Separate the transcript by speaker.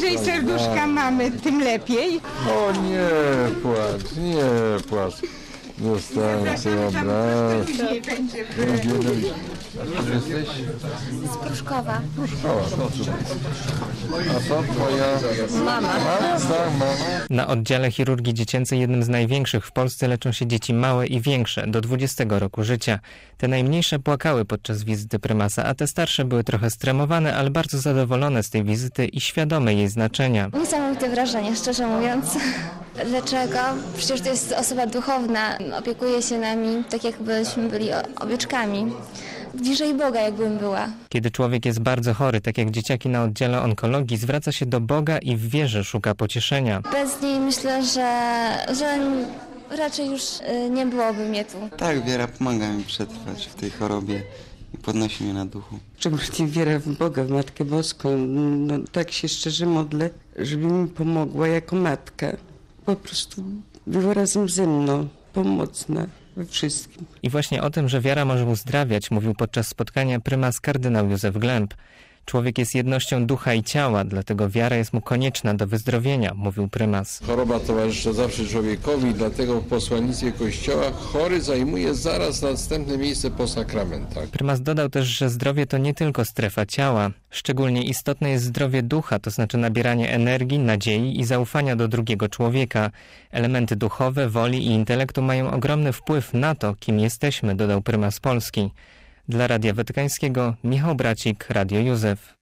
Speaker 1: bliżej serduszka mamy, tym lepiej.
Speaker 2: O nie płacz, nie płacz. Dostałem sobie obraz. Gdzie jesteś?
Speaker 3: Z Pruszkowa.
Speaker 2: A co twoja
Speaker 3: Mama.
Speaker 2: mama?
Speaker 4: Na oddziale chirurgii dziecięcej, jednym z największych w Polsce, leczą się dzieci małe i większe, do 20 roku życia. Te najmniejsze płakały podczas wizyty prymasa, a te starsze były trochę stremowane, ale bardzo zadowolone z tej wizyty i świadome jej znaczenia.
Speaker 3: Niesamowite wrażenie, szczerze mówiąc. Dlaczego? Przecież to jest osoba duchowna, opiekuje się nami tak jakbyśmy byli owieczkami. Bliżej Boga jakbym była.
Speaker 4: Kiedy człowiek jest bardzo chory, tak jak dzieciaki na oddziale onkologii, zwraca się do Boga i w wierze szuka pocieszenia.
Speaker 3: Bez niej myślę, że raczej już nie byłoby mnie tu.
Speaker 5: Tak, wiara pomaga mi przetrwać w tej chorobie i podnosi mnie na duchu.
Speaker 6: Szczególnie wiara w Boga, w Matkę Boską. No, tak się szczerze modlę, żeby mi pomogła jako matka. Po prostu była razem ze mną, pomocna we wszystkim.
Speaker 4: I właśnie o tym, że wiara może uzdrawiać, mówił podczas spotkania prymas kardynał Józef Glemp. Człowiek jest jednością ducha i ciała, dlatego wiara jest mu konieczna do wyzdrowienia, mówił prymas.
Speaker 2: Choroba towarzysza zawsze człowiekowi, dlatego w posłannictwie Kościoła chory zajmuje zaraz następne miejsce po sakramentach.
Speaker 4: Prymas dodał też, że zdrowie to nie tylko strefa ciała. Szczególnie istotne jest zdrowie ducha, to znaczy nabieranie energii, nadziei i zaufania do drugiego człowieka. Elementy duchowe, woli i intelektu mają ogromny wpływ na to, kim jesteśmy, dodał prymas Polski. Dla Radia Watykańskiego Michał Bracik, Radio Józef.